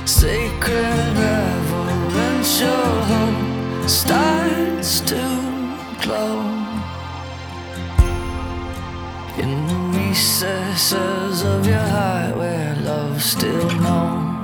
Sacred reverential home starts to glow in the recesses of your heart where love's still known.